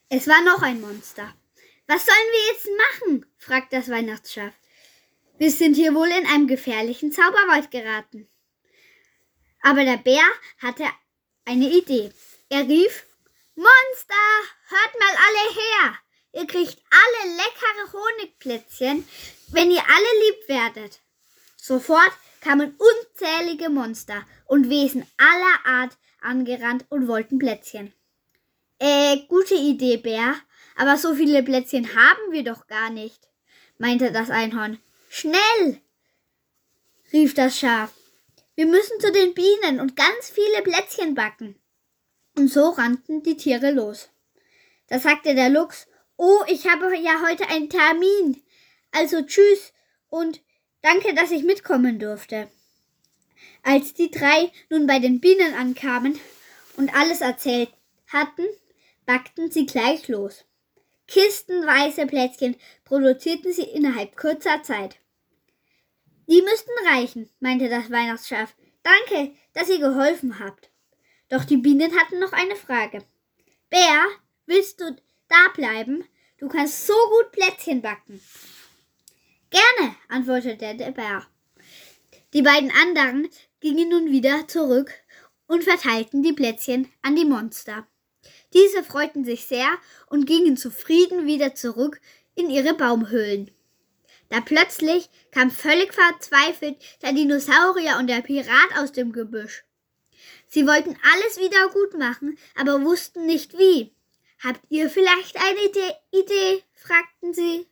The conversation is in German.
Es war noch ein Monster. »Was sollen wir jetzt machen?« fragt das Weihnachtsschaf. »Wir sind hier wohl in einen gefährlichen Zauberwald geraten.« Aber der Bär hatte eine Idee. Er rief: »Monster, hört mal alle her! Ihr kriegt alle leckere Honigplätzchen, wenn ihr alle lieb werdet.« Sofort kamen unzählige Monster und Wesen aller Art angerannt und wollten Plätzchen. Gute Idee, Bär, aber so viele Plätzchen haben wir doch gar nicht«, meinte das Einhorn. »Schnell«, rief das Schaf. »Wir müssen zu den Bienen und ganz viele Plätzchen backen.« Und so rannten die Tiere los. Da sagte der Luchs: »Oh, ich habe ja heute einen Termin. Also tschüss und danke, dass ich mitkommen durfte.« Als die drei nun bei den Bienen ankamen und alles erzählt hatten, backten sie gleich los. Kistenweise Plätzchen produzierten sie innerhalb kurzer Zeit. »Die müssten reichen«, meinte das Weihnachtsschaf. »Danke, dass ihr geholfen habt.« Doch die Bienen hatten noch eine Frage. »Bär, willst du da bleiben? Du kannst so gut Plätzchen backen.« »Gerne«, antwortete der Bär. Die beiden anderen gingen nun wieder zurück und verteilten die Plätzchen an die Monster. Diese freuten sich sehr und gingen zufrieden wieder zurück in ihre Baumhöhlen. Da plötzlich kam völlig verzweifelt der Dinosaurier und der Pirat aus dem Gebüsch. Sie wollten alles wieder gut machen, aber wussten nicht wie. »Habt ihr vielleicht eine Idee?«, fragten sie.